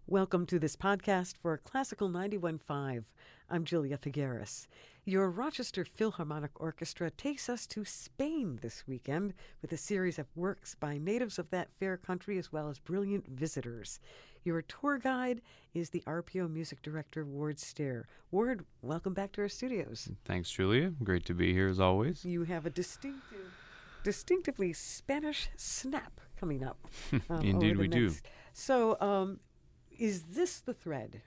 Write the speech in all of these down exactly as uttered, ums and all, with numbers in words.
Welcome to this podcast for Classical ninety-one point five. I'm Julia Figueres. Your Rochester Philharmonic Orchestra takes us to Spain this weekend with a series of works by natives of that fair country as well as brilliant visitors. Your tour guide is the R P O music director, Ward Stair. Ward, welcome back to our studios. Thanks, Julia. Great to be here as always. You have a distinctive, distinctively Spanish snap coming up. um, Indeed we next. do. So, um, is this the thread?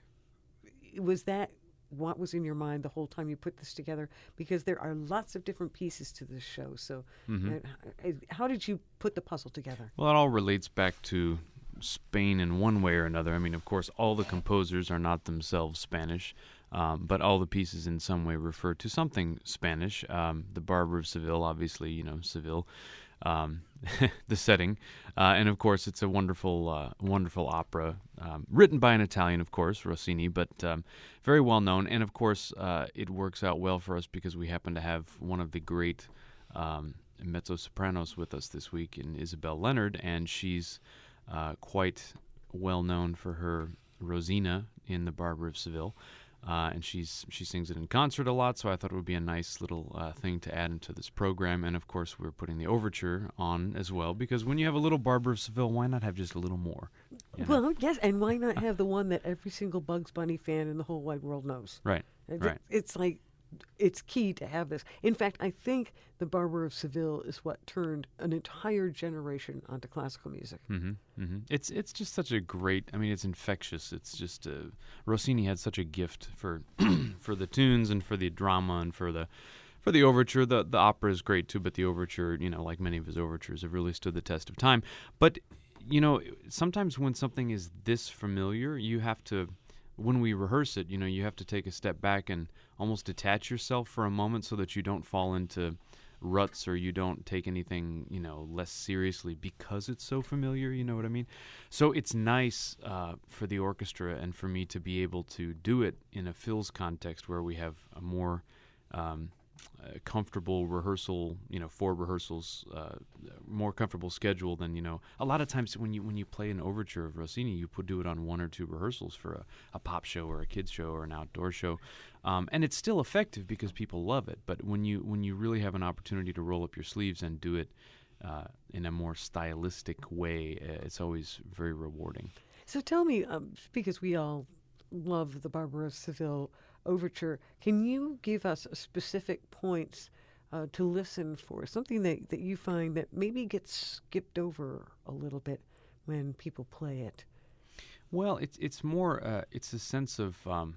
Was that what was in your mind the whole time you put this together? Because there are lots of different pieces to this show. So Mm-hmm. uh, how did you put the puzzle together? Well, it all relates back to Spain in one way or another. I mean, of course, all the composers are not themselves Spanish, um, but all the pieces in some way refer to something Spanish. Um, the Barber of Seville, obviously, you know, Seville. Um, the setting, uh, and of course it's a wonderful, uh, wonderful opera um, written by an Italian, of course, Rossini, but um, very well known. And of course, uh, it works out well for us because we happen to have one of the great um, mezzo-sopranos with us this week in Isabel Leonard, and she's uh, quite well known for her Rosina in The Barber of Seville. Uh, and she's she sings it in concert a lot, so I thought it would be a nice little uh, thing to add into this program. And of course, we're putting the overture on as well, because when you have a little Barber of Seville, why not have just a little more? You know? Well, yes, and why not have the one that every single Bugs Bunny fan in the whole wide world knows? Right, It- right. It's like, it's key to have this. In fact, I think The Barber of Seville is what turned an entire generation onto classical music. Mm-hmm, mm-hmm. It's it's just such a great. I mean, it's infectious. It's just uh, Rossini had such a gift for for the tunes and for the drama and for the for the overture. The the opera is great too, but the overture, you know, like many of his overtures, have really stood the test of time. But you know, sometimes when something is this familiar, you have to. When we rehearse it, you know, you have to take a step back and almost detach yourself for a moment so that you don't fall into ruts or you don't take anything, you know, less seriously because it's so familiar, you know what I mean? So it's nice uh, for the orchestra and for me to be able to do it in a Phil's context where we have a more um, uh, comfortable rehearsal, you know, four rehearsals, uh, more comfortable schedule than, you know, a lot of times when you when you play an overture of Rossini, you put do it on one or two rehearsals for a, a pop show or a kids show or an outdoor show. Um, and it's still effective because people love it. But when you when you really have an opportunity to roll up your sleeves and do it uh, in a more stylistic way, uh, it's always very rewarding. So tell me, um, because we all love the Barber of Seville overture, can you give us specific points uh, to listen for? Something that, that you find that maybe gets skipped over a little bit when people play it? Well, it's it's more uh, it's a sense of um,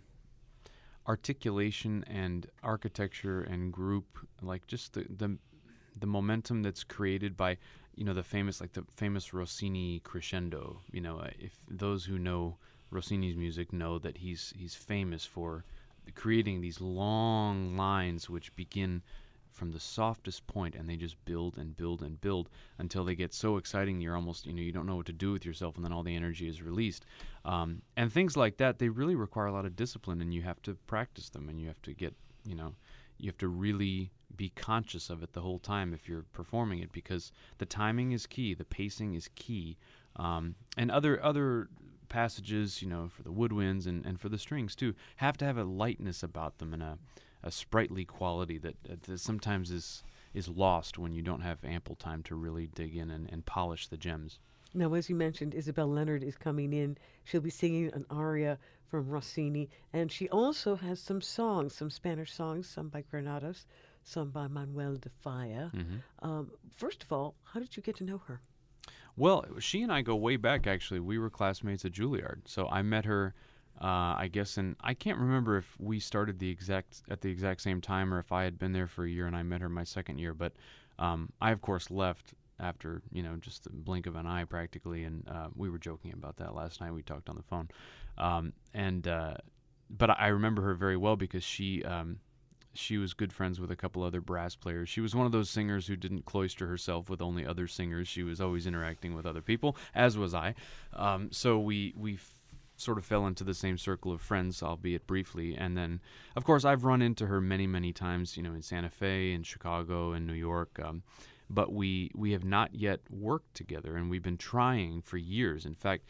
articulation and architecture and group, like just the, the the momentum that's created by, you know, the famous like the famous Rossini crescendo. You know, uh, if those who know Rossini's music know that he's he's famous for creating these long lines which begin from the softest point and they just build and build and build until they get so exciting you're almost, you know, you don't know what to do with yourself, and then all the energy is released. Um, and things like that, they really require a lot of discipline, and you have to practice them, and you have to get, you know, you have to really be conscious of it the whole time if you're performing it, because the timing is key, the pacing is key, um, and other other passages, you know, for the woodwinds and, and for the strings too, have to have a lightness about them and a, a sprightly quality that, that sometimes is is lost when you don't have ample time to really dig in and, and polish the gems. Now, as you mentioned, Isabel Leonard is coming in. She'll be singing an aria from Rossini, and she also has some songs, some Spanish songs, some by Granados, some by Manuel de Falla. Mm-hmm. Um, first of all, how did you get to know her? Well, she and I go way back, actually. We were classmates at Juilliard. So I met her, uh, I guess, and I can't remember if we started the exact at the exact same time or if I had been there for a year and I met her my second year. But um, I, of course, left after, you know, just a blink of an eye practically. And uh, we were joking about that last night. We talked on the phone. Um, and uh, but I remember her very well because she... Um, She was good friends with a couple other brass players. She was one of those singers who didn't cloister herself with only other singers. She was always interacting with other people, as was I. Um, so we we f- sort of fell into the same circle of friends, albeit briefly. And then, of course, I've run into her many, many times, you know, in Santa Fe, in Chicago, in New York. Um, but we we have not yet worked together, and we've been trying for years. In fact,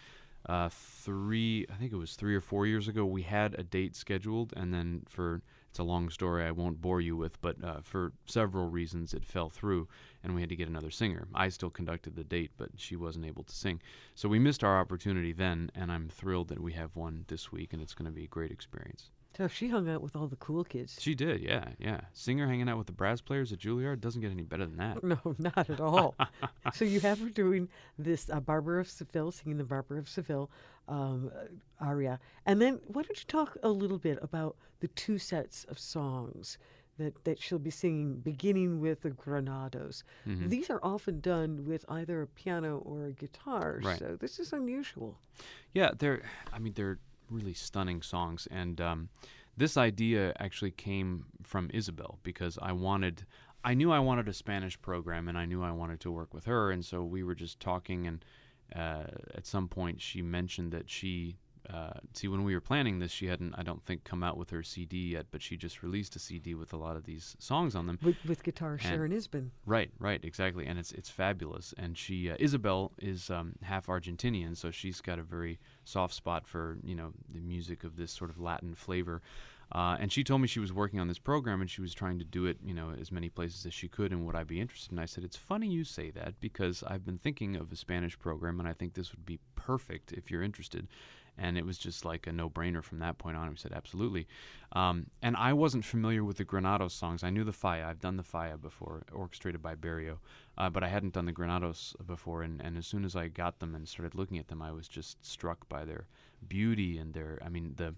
uh, three, I think it was three or four years ago, we had a date scheduled, and then for, it's a long story I won't bore you with, but uh, for several reasons it fell through, and we had to get another singer. I still conducted the date, but she wasn't able to sing. So we missed our opportunity then, and I'm thrilled that we have one this week, and it's going to be a great experience. So she hung out with all the cool kids. She did, yeah, yeah. Singer hanging out with the brass players at Juilliard doesn't get any better than that. No, not at all. So you have her doing this uh, Barber of Seville, singing the Barber of Seville um, uh, aria. And then why don't you talk a little bit about the two sets of songs that, that she'll be singing, beginning with the Granados. Mm-hmm. These are often done with either a piano or a guitar, Right. so this is unusual. Yeah, they're, I mean, they're really stunning songs, and um, this idea actually came from Isabel, because I wanted, I knew I wanted a Spanish program, and I knew I wanted to work with her, and so we were just talking, and uh, at some point she mentioned that she, uh, see, when we were planning this, she hadn't, I don't think, come out with her C D yet, but she just released a C D with a lot of these songs on them. With, with guitar, Sharon Isbin. Right, right, exactly, and it's it's fabulous. And she, uh, Isabel, is um, half Argentinian, so she's got a very soft spot for, you know, the music of this sort of Latin flavor. Uh, and she told me she was working on this program, and she was trying to do it, you know, as many places as she could, and would I be interested? And I said, it's funny you say that, because I've been thinking of a Spanish program, and I think this would be perfect if you're interested. And it was just like a no-brainer from that point on. We said, absolutely. Um, and I wasn't familiar with the Granados songs. I knew the Falla. I've done the Falla before, orchestrated by Berio, uh, but I hadn't done the Granados before. And, and as soon as I got them and started looking at them, I was just struck by their beauty and their, I mean, the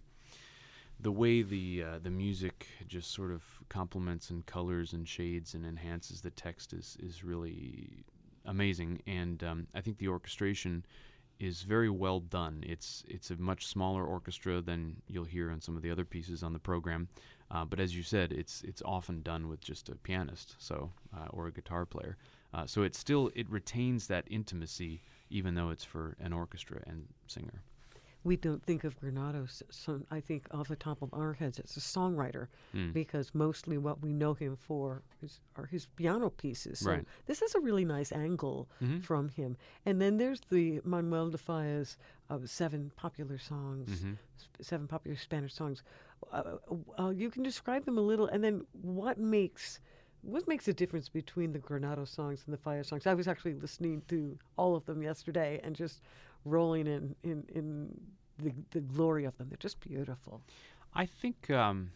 the way the uh, the music just sort of complements and colors and shades and enhances the text is, is really amazing. And um, I think the orchestration is very well done. It's it's a much smaller orchestra than you'll hear on some of the other pieces on the program, uh, but as you said, it's it's often done with just a pianist, so uh, or a guitar player. Uh, so it still it retains that intimacy, even though it's for an orchestra and singer. We don't think of Granados, so I think off the top of our heads, as a songwriter, Mm. because mostly what we know him for is, are his piano pieces. So Right. this is a really nice angle Mhm. from him. And then there's the Manuel de Falla's uh, seven popular songs, Mhm. sp- seven popular Spanish songs. Uh, uh, you can describe them a little, and then what makes what makes a difference between the Granado songs and the Falla songs? I was actually listening to all of them yesterday and just rolling in in, in the the glory of them. They're just beautiful. I think um,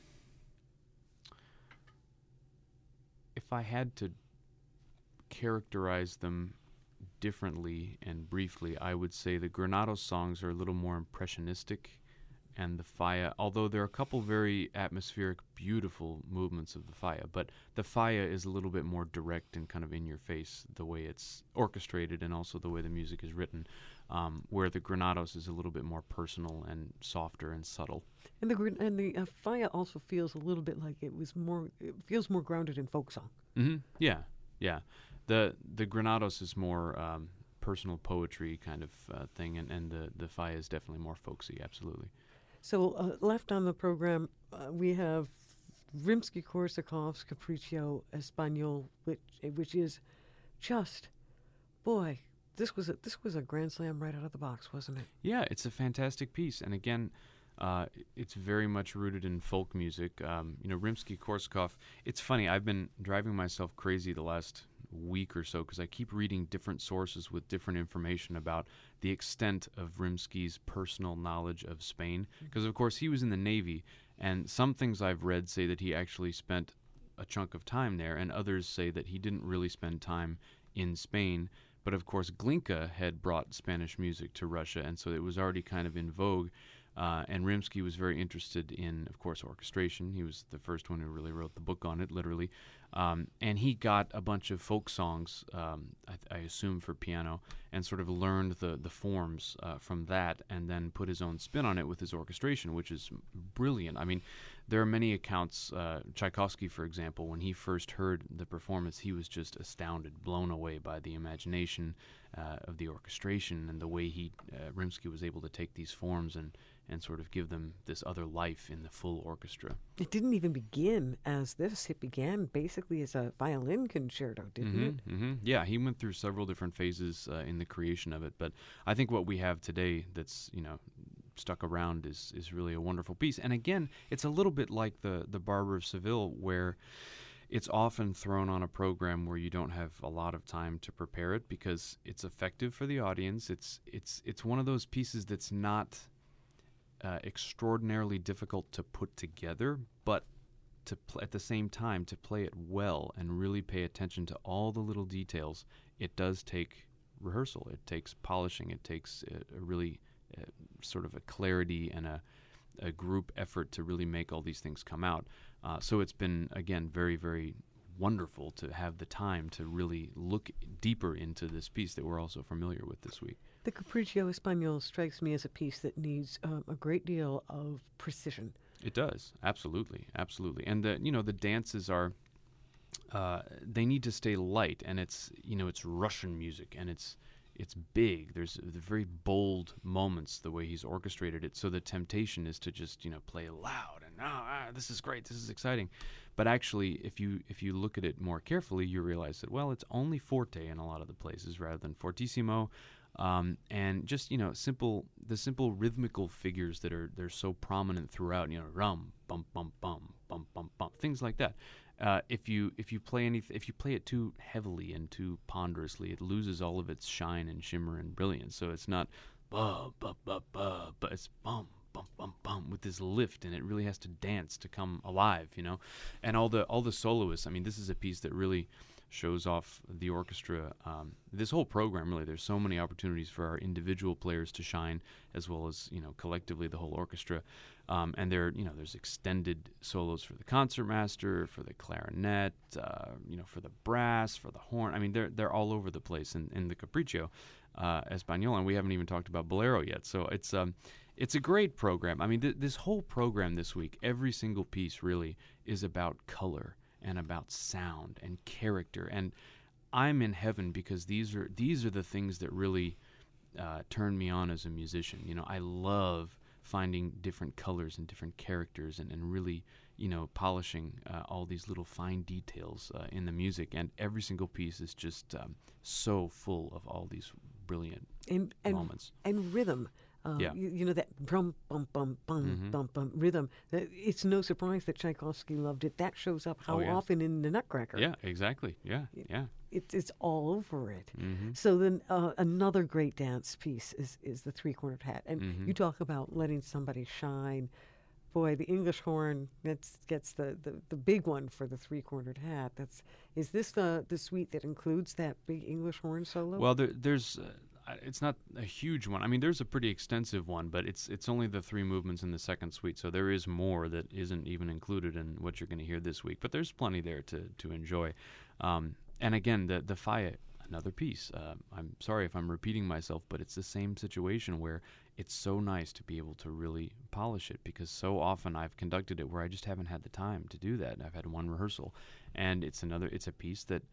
if I had to characterize them differently and briefly, I would say the Granados songs are a little more impressionistic, and the Falla, although there are a couple very atmospheric, beautiful movements of the Falla, but the Falla is a little bit more direct and kind of in your face, the way it's orchestrated and also the way the music is written, um, where the Granados is a little bit more personal and softer and subtle. And the Gran- and the uh, Falla also feels a little bit like it was more. It feels more grounded in folk song. Mm-hmm. Yeah, yeah. The the Granados is more um, personal poetry kind of uh, thing, and, and the, the Falla is definitely more folksy, absolutely. So uh, left on the program, uh, we have Rimsky-Korsakov's Capriccio Español, which which is just, boy, this was a, this was a grand slam right out of the box, wasn't it? Yeah, it's a fantastic piece, and again, uh, it's very much rooted in folk music. Um, you know, Rimsky-Korsakov. It's funny. I've been driving myself crazy the last week or so because I keep reading different sources with different information about the extent of Rimsky's personal knowledge of Spain. Because, of course, he was in the Navy, and some things I've read say that he actually spent a chunk of time there, and others say that he didn't really spend time in Spain. But, of course, Glinka had brought Spanish music to Russia, and so it was already kind of in vogue. Uh, and Rimsky was very interested in, of course, orchestration. He was the first one who really wrote the book on it, literally. Um, and he got a bunch of folk songs, um, I, I assume for piano, and sort of learned the, the forms uh, from that, and then put his own spin on it with his orchestration, which is brilliant. I mean, there are many accounts. Uh, Tchaikovsky, for example, when he first heard the performance, he was just astounded, blown away by the imagination uh, of the orchestration and the way he uh, Rimsky was able to take these forms and and sort of give them this other life in the full orchestra. It didn't even begin as this. It began basically basically as a violin concerto, didn't mm-hmm, it? Mm-hmm. Yeah, he went through several different phases uh, in the creation of it, but I think what we have today that's, you know, stuck around is is really a wonderful piece. And again, it's a little bit like the the Barber of Seville, where it's often thrown on a program where you don't have a lot of time to prepare it because it's effective for the audience. It's it's it's one of those pieces that's not uh, extraordinarily difficult to put together, but to pl- at the same time to play it well and really pay attention to all the little details. It does take rehearsal. It takes polishing. It takes a, a really uh, sort of a clarity and a a group effort to really make all these things come out. Uh, so it's been, again, very, very wonderful to have the time to really look deeper into this piece that we're also familiar with this week. The Capriccio Espagnol strikes me as a piece that needs um, a great deal of precision. It does, absolutely, absolutely. And the you know the dances are, uh, they need to stay light, and it's you know it's Russian music, and it's it's big. There's the very bold moments the way he's orchestrated it. So the temptation is to just you know play loud and oh, ah, this is great, this is exciting. But actually, if you if you look at it more carefully, you realize that well, it's only forte in a lot of the places rather than fortissimo. Um, and just you know, simple the simple rhythmical figures that are they're so prominent throughout. You know, rum, bum, bum, bum, bum, bum, bum, things like that. Uh, if you if you play any if you play it too heavily and too ponderously, it loses all of its shine and shimmer and brilliance. So it's not ba ba ba ba, but it's bum bum bum bum with this lift, and it really has to dance to come alive. You know, and all the all the soloists. I mean, this is a piece that really shows off the orchestra. Um, this whole program, really, there's so many opportunities for our individual players to shine, as well as you know collectively the whole orchestra. Um, and there, you know, there's extended solos for the concertmaster, for the clarinet, uh, you know, for the brass, for the horn. I mean, they're they're all over the place in, in the Capriccio uh, Espagnol, and we haven't even talked about Bolero yet. So it's um, it's a great program. I mean, th- this whole program this week, every single piece really is about color and about sound and character. And I'm in heaven because these are these are the things that really uh, turn me on as a musician. You know, I love finding different colors and different characters and, and really, you know, polishing uh, all these little fine details uh, in the music. And every single piece is just um, so full of all these brilliant and, and, moments. And rhythm. Uh, yeah. you, you know, that brum, bum, bum, bum, mm-hmm. bum, bum rhythm. It's no surprise that Tchaikovsky loved it. That shows up how oh, yeah. often in the Nutcracker. Yeah, exactly. Yeah, yeah. It, it's all over it. Mm-hmm. So then uh, another great dance piece is, is the three-cornered hat. And mm-hmm. you talk about letting somebody shine. Boy, the English horn that's, gets the, the, the big one for the three-cornered hat. That's Is this the, the suite that includes that big English horn solo? Well, there, there's... Uh, it's not a huge one. I mean, there's a pretty extensive one, but it's it's only the three movements in the second suite, so there is more that isn't even included in what you're going to hear this week. But there's plenty there to to enjoy. Um, and again, the the Faia, another piece. Uh, I'm sorry if I'm repeating myself, but it's the same situation where it's so nice to be able to really polish it, because so often I've conducted it where I just haven't had the time to do that. I've had one rehearsal, and it's another. It's a piece that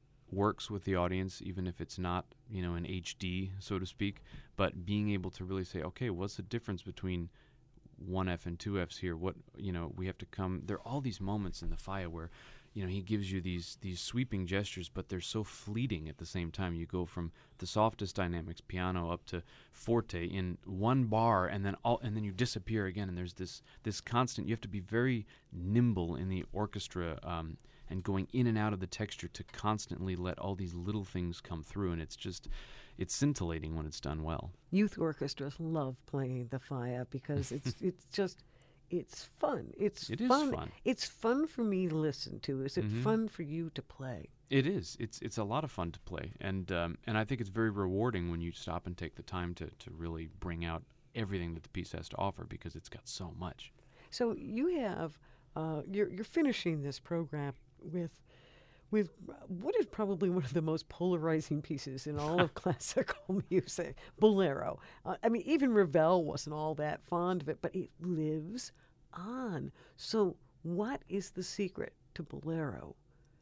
works with the audience, even if it's not, you know, in H D, so to speak, but being able to really say, okay, what's the difference between one F and two Fs here? What, you know, we have to come, there are all these moments in the Faia where, you know, he gives you these these sweeping gestures, but they're so fleeting at the same time. You go from the softest dynamics, piano, up to forte in one bar, and then all, and then you disappear again, and there's this this constant, you have to be very nimble in the orchestra, um, and going in and out of the texture to constantly let all these little things come through, and it's just, it's scintillating when it's done well. Youth orchestras love playing the Faia because it's it's just, it's fun. It's it fun. is fun. It's fun for me to listen to. Is it mm-hmm. fun for you to play? It is. It's it's a lot of fun to play, and um, and I think it's very rewarding when you stop and take the time to, to really bring out everything that the piece has to offer, because it's got so much. So you have, uh, you're you're finishing this program with with what is probably one of the most polarizing pieces in all of classical music, Bolero. Uh, I mean, even Ravel wasn't all that fond of it, but it lives on. So what is the secret to Bolero?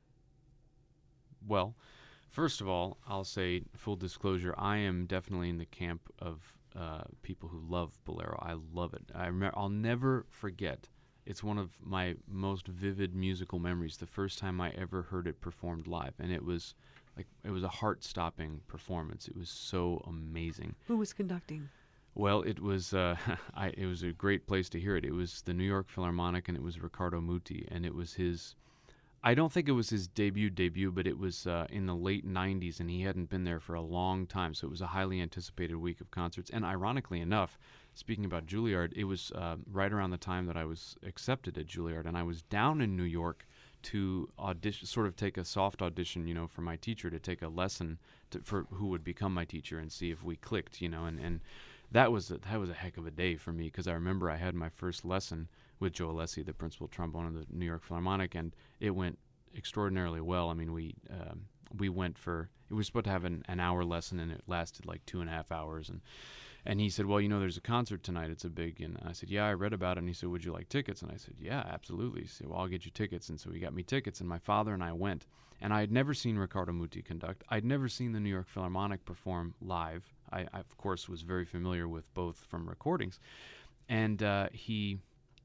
Well, first of all, I'll say, full disclosure, I am definitely in the camp of uh, people who love Bolero. I love it. I remember, I'll never forget it's one of my most vivid musical memories. The first time I ever heard it performed live, and it was like it was a heart-stopping performance. It was so amazing. Who was conducting? Well, it was uh, I, it was a great place to hear it. It was the New York Philharmonic, and it was Riccardo Muti, and it was his. I don't think it was his debut debut, but it was uh, in the late nineties, and he hadn't been there for a long time, so it was a highly anticipated week of concerts. And ironically enough, speaking about Juilliard, it was uh, right around the time that I was accepted at Juilliard, and I was down in New York to audition, sort of take a soft audition, you know, for my teacher, to take a lesson to, for who would become my teacher, and see if we clicked, you know, and, and that was a, that was a heck of a day for me, because I remember I had my first lesson with Joe Alessi, the principal trombone of the New York Philharmonic, and it went extraordinarily well. I mean, we um, we went for, it was supposed to have an, an hour lesson, and it lasted like two and a half hours, and and he said, well, you know, there's a concert tonight, it's a big, and I said, yeah, I read about it, and he said, would you like tickets? And I said, yeah, absolutely. He said, well, I'll get you tickets, and so he got me tickets, and my father and I went, and I had never seen Riccardo Muti conduct. I'd never seen the New York Philharmonic perform live. I, I of course, was very familiar with both from recordings, and uh, he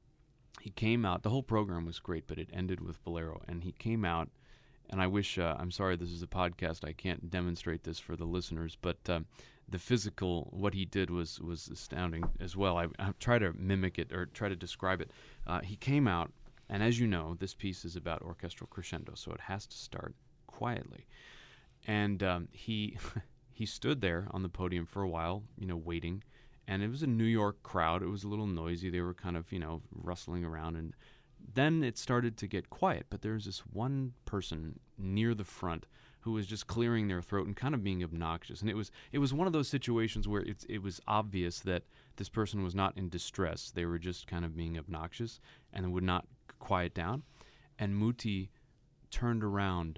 he came out. The whole program was great, but it ended with Bolero, and he came out, and I wish, uh, I'm sorry, this is a podcast, I can't demonstrate this for the listeners, but um, the physical, what he did was was astounding as well. I, I try to mimic it or try to describe it. Uh, he came out, and as you know, this piece is about orchestral crescendo, so it has to start quietly. And um, he he stood there on the podium for a while, you know, waiting, and it was a New York crowd. It was a little noisy. They were kind of, you know, rustling around, and then it started to get quiet, but there was this one person near the front who was just clearing their throat and kind of being obnoxious. And it was it was one of those situations where it's, it was obvious that this person was not in distress. They were just kind of being obnoxious and would not quiet down. And Muti turned around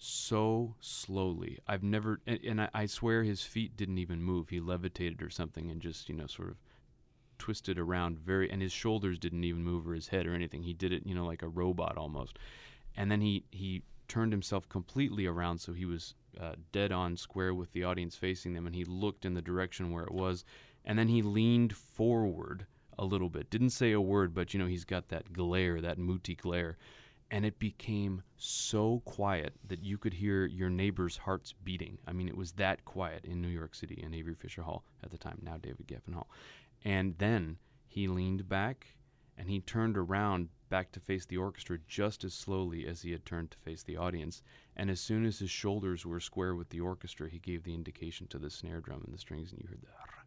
so slowly. I've never, and, and I, I swear his feet didn't even move. He levitated or something and just, you know, sort of twisted around very, and his shoulders didn't even move, or his head or anything. He did it, you know, like a robot almost. And then he, he turned himself completely around, so he was uh, dead on square with the audience facing them, and he looked in the direction where it was, and then he leaned forward a little bit. Didn't say a word, but, you know, he's got that glare, that Muti glare, and it became so quiet that you could hear your neighbor's hearts beating. I mean, it was that quiet in New York City, in Avery Fisher Hall at the time, now David Geffen Hall. And then he leaned back, and he turned around back to face the orchestra just as slowly as he had turned to face the audience. And as soon as his shoulders were square with the orchestra, he gave the indication to the snare drum and the strings, and you heard the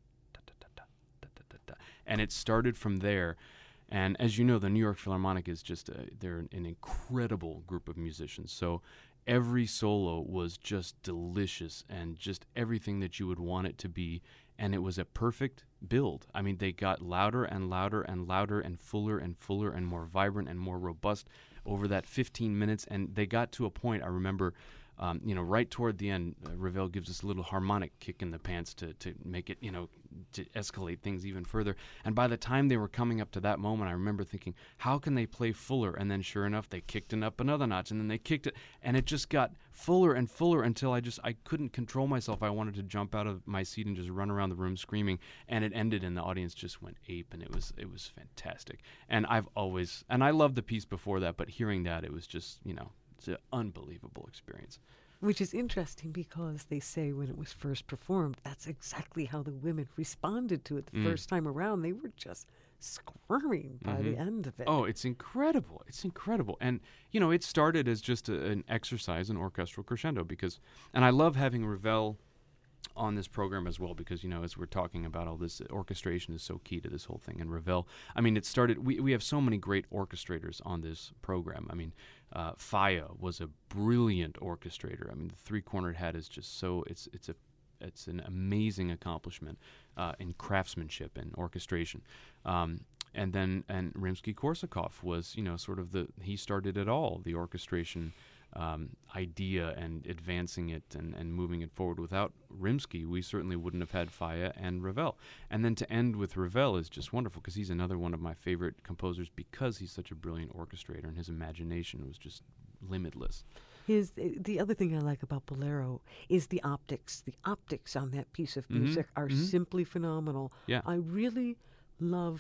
da-da-da-da-da-da-da-da. And it started from there. And as you know, the New York Philharmonic is just a, they're an incredible group of musicians. So every solo was just delicious and just everything that you would want it to be. And it was a perfect build. I mean, they got louder and louder and louder and fuller and fuller and more vibrant and more robust over that fifteen minutes. And they got to a point, I remember, um, you know, right toward the end, uh, Ravel gives us a little harmonic kick in the pants to, to make it, you know, to escalate things even further. And by the time they were coming up to that moment, I remember thinking, how can they play fuller? And then sure enough, they kicked it up another notch, and then they kicked it, and it just got fuller and fuller until I just, I couldn't control myself. I wanted to jump out of my seat and just run around the room screaming, and it ended, and the audience just went ape, and it was, it was fantastic. And I've always, and I loved the piece before that, but hearing that, it was just, you know, it's an unbelievable experience. Which is interesting because they say when it was first performed, that's exactly how the women responded to it the mm. first time around. They were just squirming by mm-hmm. the end of it. Oh, it's incredible. It's incredible. And, you know, it started as just a, an exercise in orchestral crescendo because, and I love having Ravel on this program as well because, you know, as we're talking about all this, orchestration is so key to this whole thing. And Ravel, I mean, it started, we, we have so many great orchestrators on this program. I mean, uh, Faya was a brilliant orchestrator. I mean, the three-cornered hat is just so, it's it's a it's an amazing accomplishment uh, in craftsmanship and orchestration. Um, and then, and Rimsky-Korsakov was, you know, sort of the, he started it all, the orchestration Um, idea and advancing it and, and moving it forward. Without Rimsky, we certainly wouldn't have had Faya and Ravel. And then to end with Ravel is just wonderful because he's another one of my favorite composers because he's such a brilliant orchestrator and his imagination was just limitless. His, the other thing I like about Bolero is the optics. The optics on that piece of music mm-hmm. are mm-hmm. simply phenomenal. Yeah. I really love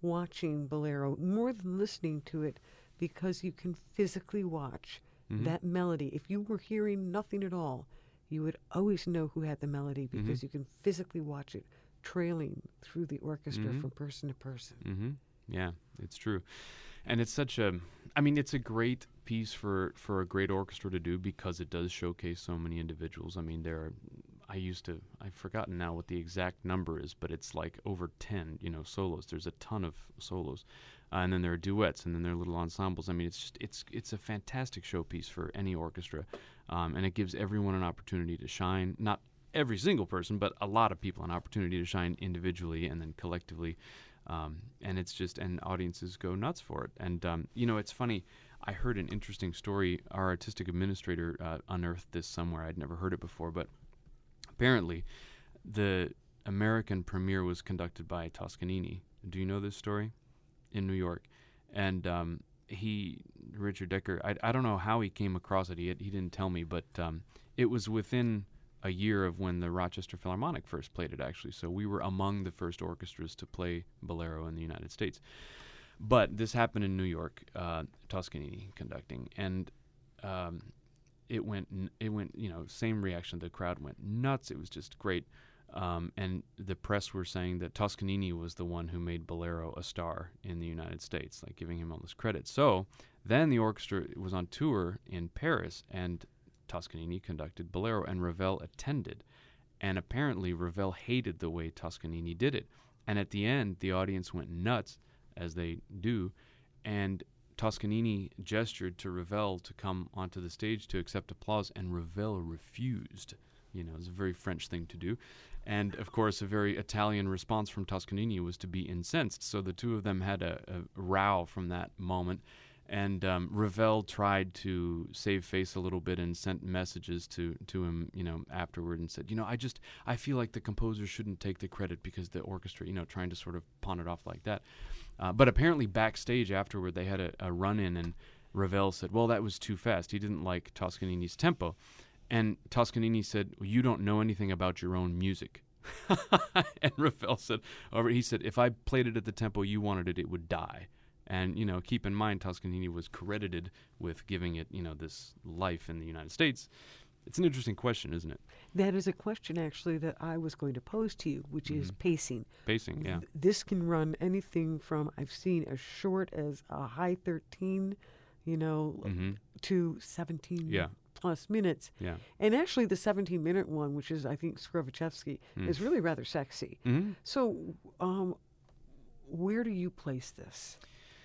watching Bolero more than listening to it because you can physically watch Mhm. that melody. If you were hearing nothing at all, you would always know who had the melody because Mhm. you can physically watch it trailing through the orchestra Mhm. from person to person. Mm-hmm. Yeah, it's true. And it's such a, I mean, it's a great piece for, for a great orchestra to do because it does showcase so many individuals. I mean, there are, I used to, I've forgotten now what the exact number is, but it's like over ten, you know, solos. There's a ton of solos. Uh, and then there are duets, and then there are little ensembles. I mean, it's just, it's, it's a fantastic showpiece for any orchestra. Um, and it gives everyone an opportunity to shine. Not every single person, but a lot of people an opportunity to shine individually and then collectively. Um, and it's just, and audiences go nuts for it. And, um, you know, it's funny. I heard an interesting story. Our artistic administrator uh, unearthed this somewhere. I'd never heard it before, but apparently the American premiere was conducted by Toscanini. Do you know this story? In New York. And um, he, Richard Decker, I, I don't know how he came across it. He, he didn't tell me, but um, it was within a year of when the Rochester Philharmonic first played it, actually. So we were among the first orchestras to play Bolero in the United States. But this happened in New York, uh, Toscanini conducting, and um, it went, n- it went, you know, same reaction. The crowd went nuts. It was just great. Um, and the press were saying that Toscanini was the one who made Bolero a star in the United States, like giving him all this credit. So then the orchestra was on tour in Paris, and Toscanini conducted Bolero, and Ravel attended. And apparently Ravel hated the way Toscanini did it. And at the end, the audience went nuts, as they do, and Toscanini gestured to Ravel to come onto the stage to accept applause, and Ravel refused. You know, it's a very French thing to do. And, of course, a very Italian response from Toscanini was to be incensed. So the two of them had a, a row from that moment. And um, Ravel tried to save face a little bit and sent messages to, to him, you know, afterward, and said, you know, I just, I feel like the composer shouldn't take the credit because the orchestra, you know, trying to sort of pawn it off like that. Uh, but apparently backstage afterward, they had a, a run-in, and Ravel said, well, that was too fast. He didn't like Toscanini's tempo. And Toscanini said, well, you don't know anything about your own music. And Ravel said, or he said, if I played it at the tempo you wanted it, it would die. And, you know, keep in mind, Toscanini was credited with giving it, you know, this life in the United States. It's an interesting question, isn't it? That is a question, actually, that I was going to pose to you, which is Mhm. pacing. Pacing, yeah. Th- This can run anything from, I've seen as short as a high thirteen, you know, Mm-hmm. to seventeen Yeah. plus minutes. Yeah. And actually, the seventeen-minute one, which is, I think, Skrovichevsky, Mm. is really rather sexy. Mm-hmm. So, um, where do you place this?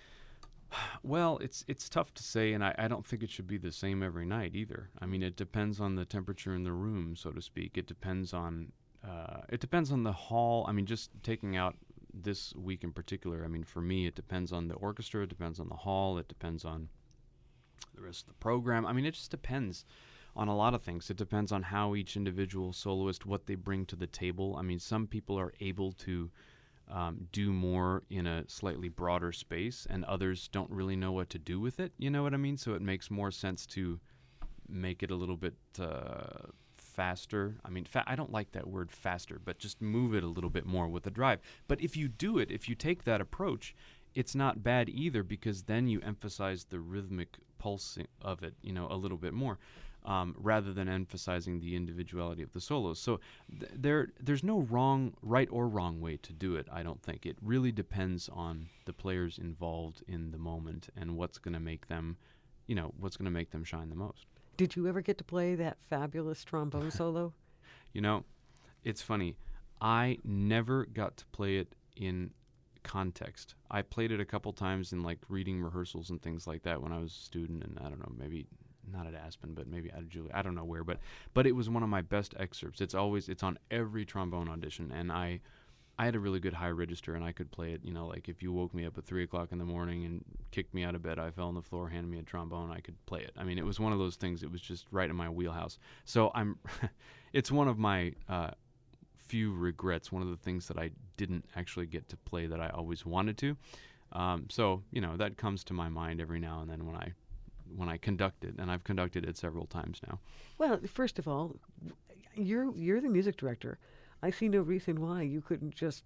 Well, it's it's tough to say, and I, I don't think it should be the same every night either. I mean, it depends on the temperature in the room, so to speak. It depends on uh, it depends on the hall. I mean, just taking out this week in particular. I mean, for me, it depends on the orchestra. It depends on the hall. It depends on the rest of the program. I mean, it just depends on a lot of things. It depends on how each individual soloist, what they bring to the table. I mean, some people are able to Um, do more in a slightly broader space, and others don't really know what to do with it. You know what I mean? So it makes more sense to make it a little bit uh, faster. I mean, fa- I don't like that word faster, but just move it a little bit more with the drive. But if you do it, if you take that approach, it's not bad either, because then you emphasize the rhythmic pulse of it, you know, a little bit more. Um, rather than emphasizing the individuality of the solos. So th- there, there's no wrong, right or wrong way to do it, I don't think. It really depends on the players involved in the moment and what's going to make them, you know, what's going to make them shine the most. Did you ever get to play that fabulous trombone solo? You know, it's funny. I never got to play it in context. I played it a couple times in, like, reading rehearsals and things like that when I was a student, and I don't know, maybe not at Aspen, but maybe at Juilliard. I don't know where, but but it was one of my best excerpts. It's always it's on every trombone audition, and I I had a really good high register, and I could play it. You know, like if you woke me up at three o'clock in the morning and kicked me out of bed, I fell on the floor, handed me a trombone, I could play it. I mean, it was one of those things. It was just right in my wheelhouse. So I'm, it's one of my uh, few regrets. One of the things that I didn't actually get to play that I always wanted to. Um, so you know that comes to my mind every now and then when I. when I conduct it, and I've conducted it several times now. Well, first of all, you're you're the music director. I see no reason why you couldn't just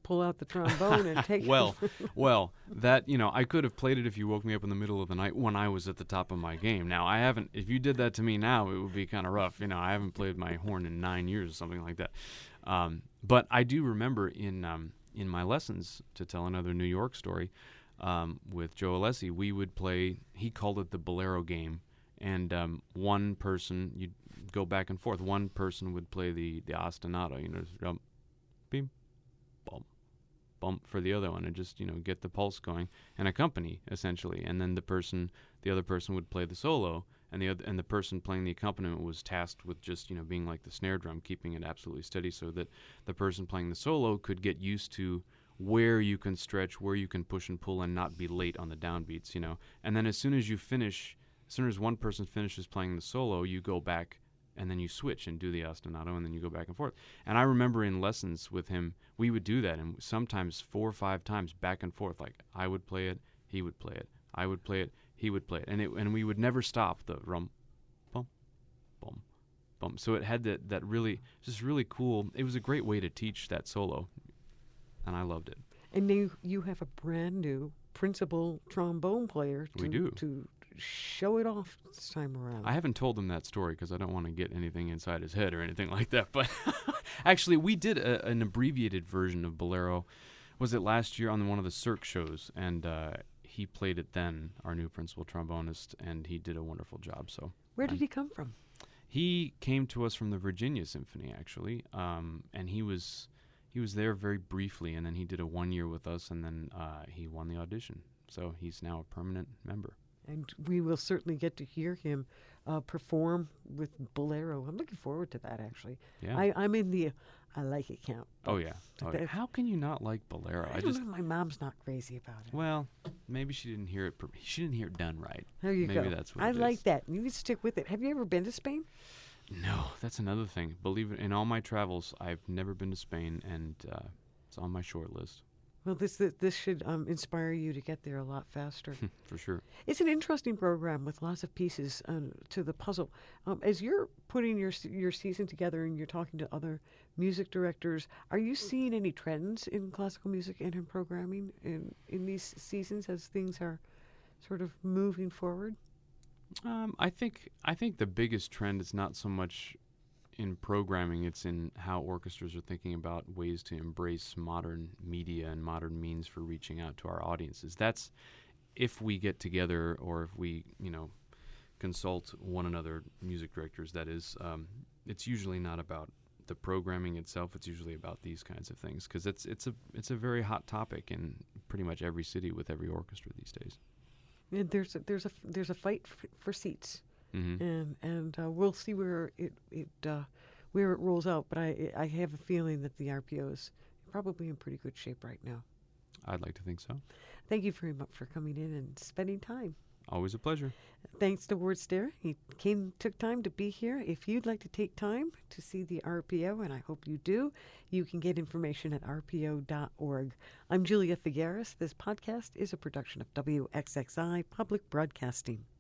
pull out the trombone and take well, well, that, you know, I could have played it if you woke me up in the middle of the night when I was at the top of my game. Now, I haven't, if you did that to me now, it would be kind of rough. You know, I haven't played my horn in nine years or something like that. Um, but I do remember in um, in my lessons, to tell another New York story, um, with Joe Alessi, we would play, he called it the Bolero game. And um, one person, you'd go back and forth. One person would play the, the ostinato, you know, jump, beam, bump, bump for the other one, and just, you know, get the pulse going and accompany, essentially. And then the person, the other person would play the solo, and the other, and the person playing the accompaniment was tasked with just, you know, being like the snare drum, keeping it absolutely steady, so that the person playing the solo could get used to where you can stretch, where you can push and pull, and not be late on the downbeats, you know. And then as soon as you finish. As soon as one person finishes playing the solo, you go back and then you switch and do the ostinato, and then you go back and forth. And I remember in lessons with him, we would do that, and sometimes four or five times back and forth. Like I would play it, he would play it, I would play it, he would play it, and it, and we would never stop the rum, bum, bum, bum. So it had that that really just really cool. It was a great way to teach that solo, and I loved it. And you you have a brand new principal trombone player. To, We do. to show it off this time around. I haven't told him that story because I don't want to get anything inside his head or anything like that. But actually, we did a, an abbreviated version of Bolero. Was it last year on one of the Cirque shows? And uh, he played it then, our new principal trombonist, and he did a wonderful job. So Where did I'm, he come from? He came to us from the Virginia Symphony, actually, um, and he was he was there very briefly, and then he did a one year with us, and then uh, he won the audition. So he's now a permanent member. And we will certainly get to hear him uh, perform with Bolero. I'm looking forward to that, actually. Yeah. I, I'm in the I like it camp. Oh yeah. Oh, yeah. That- How can you not like Bolero? I, I don't just know. My mom's not crazy about it. well, maybe she didn't hear it. Per- she didn't hear it done right. There you maybe go. that's what I it like is. that. You need to stick with it. Have you ever been to Spain? No, that's another thing. Believe it, in all my travels, I've never been to Spain, and uh, it's on my short list Well, this this, this should um, inspire you to get there a lot faster. for sure. It's an interesting program with lots of pieces um, to the puzzle. Um, as you're putting your se- your season together and you're talking to other music directors, are you seeing any trends in classical music and in programming in in these seasons as things are sort of moving forward? Um, I think I think the biggest trend is not so much in programming; it's in how orchestras are thinking about ways to embrace modern media and modern means for reaching out to our audiences. That's if we get together, or if we, you know, consult one another, music directors. That is, um, it's usually not about the programming itself. It's usually about these kinds of things, because it's it's a it's a very hot topic in pretty much every city with every orchestra these days. And there's a, there's a there's a fight f- for seats, hmm and and uh, we'll see where it it uh, where it rolls out. But I I have a feeling that the R P O is probably in pretty good shape right now. I'd like to think so. Thank you very much for coming in and spending time. Always a pleasure. Thanks to Ward Stair. He came, took time to be here. If you'd like to take time to see the R P O, and I hope you do, you can get information at r p o dot org. I'm Julia Figueres. This podcast is a production of W X X I Public Broadcasting.